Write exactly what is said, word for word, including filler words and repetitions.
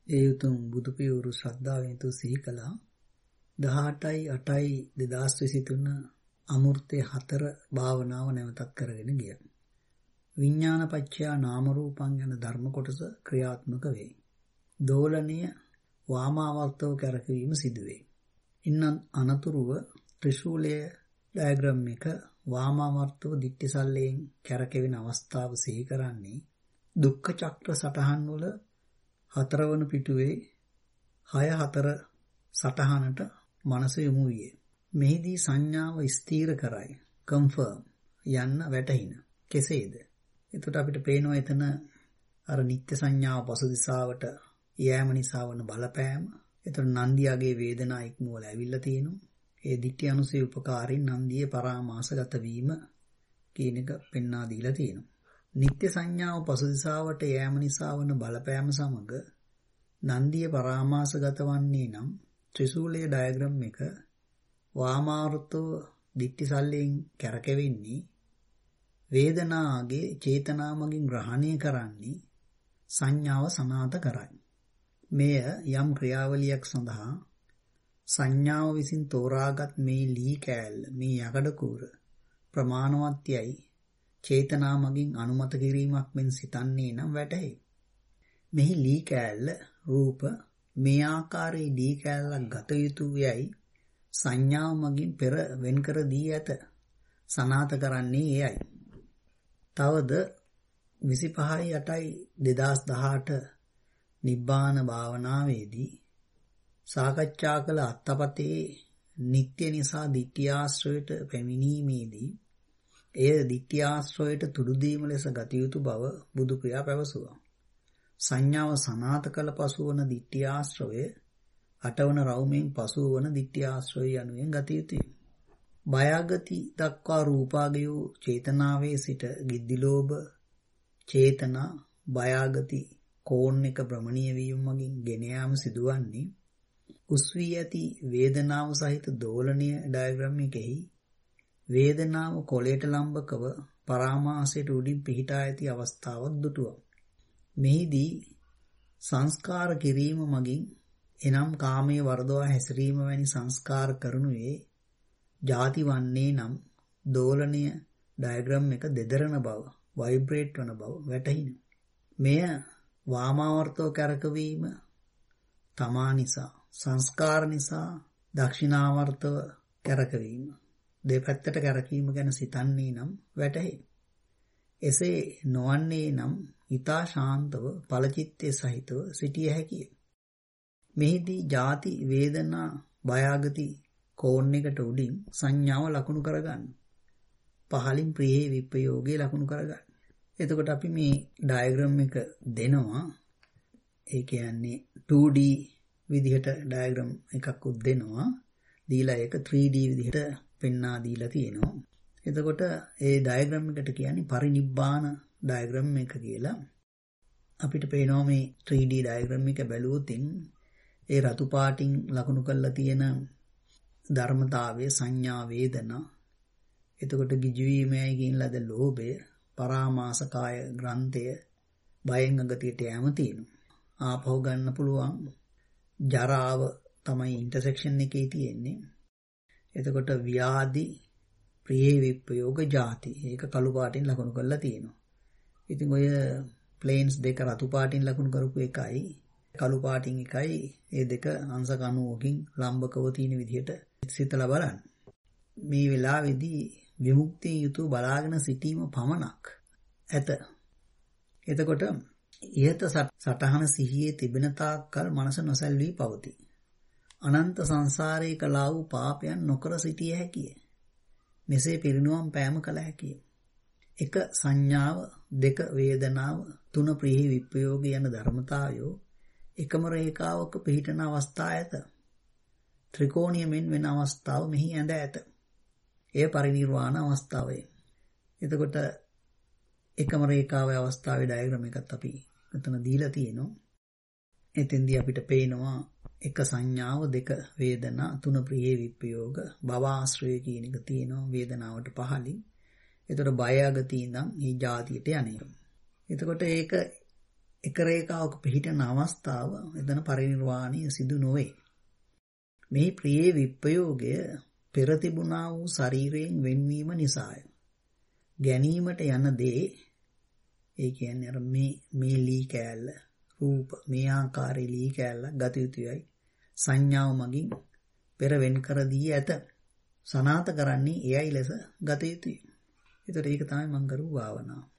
ඒ උතුම් බුදු පියවරු ශ්‍රද්ධාවෙන් තු සිහි කළා. දහඅටයි අටයි දෙදාස් විසිතුන අමෘතේ හතර භාවනාව නැවතත් කරගෙන ගියා. විඥාන පත්‍යා නාම රූපං යන ධර්ම කොටස ක්‍රියාත්මක වේ. දෝලනීය වාමාවර්තව කරකවීම සිදුවේ. ඉන්න අනතුරුව ත්‍රිශූලයේ ඩයග්‍රෑම් එක වාමාවර්තව දිට්ඨිසල්ලයෙන් කරකෙවෙන අවස්ථාව සිහි කරන්නේ දුක්ඛ චක්‍ර සටහන් වල හතරවන පිටුවේ හය හතර සටහනට මනස යොමු විය. මෙහිදී සංඥාව ස්ථීර කරයි කන්ෆර්ම් යන්න වැටහින. කෙසේද? එතකොට අපිට පේනවා එතන අර නිත්‍ය සංඥාව පසු දිශාවට යෑම නිසා වන බලපෑම. එතකොට නන්දියාගේ වේදනා ඉක්මවල ඇවිල්ලා තියෙනවා. ඒ ditthi අනුසය උපකාරයෙන් නන්දියේ පරාමාසගත වීම කියන එක පෙන්වා දීලා තියෙනවා. නිත්‍ය සංඥාව පසු දිශාවට යෑම නිසා වන බලපෑම සමග නන්දිය පරාමාසගත වන්නේ නම් ත්‍රිශූලයේ ඩයග්‍රෑම් එක වාමාවෘතව දිට්ඨිසල්ලයෙන් කරකෙවෙන්නේ වේදනාගේ චේතනාමගින් ග්‍රහණය කරන්නේ සංඥාව සනාත කරයි. මෙය යම් ක්‍රියාවලියක් සඳහා සංඥාව විසින් තෝරාගත් මේ ලී කෑල්ල මේ යකඩ කූර ප්‍රමාණවත් යයි චේතනාමගින් අනුමත කිරීමක් මෙන් සිතන්නේ නම් වැටහේ. මෙහි ලී කෑල්ල රූප මේ ආකාරයේ ලී කෑල්ලක් ගත යුතු යයි සංඥාව මගින් පෙර වෙන් කර දී ඇත. සනාත කරන්නේ එයයි. තවද විසිපහයි අටයි දෙදාස් දහඅට නිබ්බාන භාවනාවේදී සාකච්ඡා කළ අත්තපතේ නිත්‍ය නිසා ditthියාශ්‍රයට පැමිණීමේදී එය ditthියාශ්‍රයට තුඩු දීම ලෙස ගත යුතු බව බුදු පියා පැවසුවා. සංඥාව සනාත කළ පසු වන ditthියාශ්‍රය අටවන රවුමෙන් පසු වන ditthියාශ්‍රය යනුවෙන් ගත යුතුය. බයගති දක්වා රූපාගයෝ චේතනාවේ සිට ගිද්දිලෝභ චේතනා බයගති කෝණ එක භ්‍රමණීය වීම මගින් ගෙන යාම සිදුවන්නේ උස්වී ඇති වේදනාව සහිත දෝලනීය ඩයග්‍රෑම් එකෙහි වේදනාව කොළයට ලම්බකව පරාමාසයට උඩින් පිහිටා ඇති අවස්ථාවක් දුටුවා. මෙහිදී සංස්කාර කිරීම මගින් එනම් කාමයේ වර්ධවා හැසිරීම වැනි සංස්කාර කරනුයේ ಜಾති වන්නේ නම් දෝලනීය ඩයග්‍රෑම් එක දෙදරන බව වයිබ්‍රේට් වන බව වැටහින. මෙය වාමාවර්තව කරකවීම තමා නිසා සංස්කාර නිසා දක්ෂිනාවර්තව කරකවීම දෙපැත්තට කරකීම ගැන සිතන්නේ නම් වැටහේ. එසේ නොවන්නේ නම් ඊතා ශාන්තව ඵලචිත්තේ සහිතව සිටිය හැකිය. මෙහිදී ಜಾති වේදනා බයගති කෝණ එකට උඩින් සංඥාව ලකුණු කරගන්න. පහලින් ප්‍රියේ විප්‍රයෝගයේ ලකුණු කරගන්න. එතකොට අපි මේ ඩයග්‍රෑම් එක දෙනවා. ඒ කියන්නේ two D විදිහට ඩයග්‍රෑම් එකක් උත් දෙනවා. දීලා ඒක three D විදිහට පෙන්වා දීලා තියෙනවා. එතකොට ඒ ඩයග්‍රෑම් එකට කියන්නේ පරිනිබ්බාන ඩයග්‍රෑම් එක කියලා. අපිට පේනවා මේ three D ඩයග්‍රෑම් එක බැලුවොත් ඒ රතු පාටින් ලකුණු කරලා තියෙන ධර්මතාවයේ සංඥා වේදනා එතකොට ගිජුවීමයි කියන ලද ලෝභය පරාමාසකාය ග්‍රන්ථය බයෙන් අගතියට යෑම තියෙනවා. ආපහු ගන්න පුළුවන් ජරාව තමයි ඉන්ටර්සෙක්ෂන් එකේ තියෙන්නේ. එතකොට ව්‍යාධි ප්‍රියේ විප්‍රයෝග ಜಾති ඒක කළු පාටින් ලකුණු කරලා තියෙනවා. ඉතින් ඔය ප්ලේන්ස් දෙක රතු පාටින් ලකුණු කරපු එකයි කළු පාටින් එකයි ඒ දෙක අංශ කණුවකින් ලම්බකව තියෙන විදිහට සිතලා බලන්න. මේ වෙලාවේදී විමුක්තිය යුතු බලාගෙන සිටීම පමණක් ඇත. එතකොට ඉහත සටහන සිහියේ තිබෙන තාක්කල් මනස නොසැල්වී පවතී. අනන්ත සංසාරයේ කළා වූ පාපයන් නොකර සිටිය හැකිය. මෙසේ පිරිනුවම් පෑම කළ හැකිය. එක සංඥාව දෙක වේදනාව තුන ප්‍රිය විප්‍රයෝග යන ධර්මතාවයෝ එකම රේඛාවක පිහිටන අවස්ථා ඇත. ත්‍රිකෝණීය මෙන් වෙන අවස්ථාව මෙහි ඇඳ ඇත. එය පරිනිර්වාණ අවස්ථාවයි. එතකොට එකම රේඛාවේ අවස්ථාවේ ඩයග්‍රෑම් එකත් අපි මෙතන දීලා තියෙනවා. එතෙන්දී අපිට පේනවා එක සංඥාව දෙක වේදනා තුන ප්‍රිය විප්‍රයෝග භව ආශ්‍රය කියන එක තියෙනවා වේදනාවට පහලින්. එතකොට බය අගතිය ඉඳන් මේ જાතියට යන්නේ. එතකොට ඒක එක රේඛාවක පිහිටන අවස්ථාව එතන පරිනිර්වාණය සිදු නොවේ. මේ ප්‍රියේ විප්‍රයෝගය පෙර තිබුණා වූ ශරීරයෙන් වෙන්වීම නිසාය. ගැනීමට යන දේ ඒ කියන්නේ අර මේ මේ ලී කෑල්ල රූප මේ ආකාරයේ ලී කෑල්ල ගත යුතුයයි සංඥාව මගින් පෙර වෙන් කර දී ඇත. සනාත කරන්නේ එයයි ලෙස ගත යුතුය. ඒතර ඒක තමයි මම කරු භාවනාව.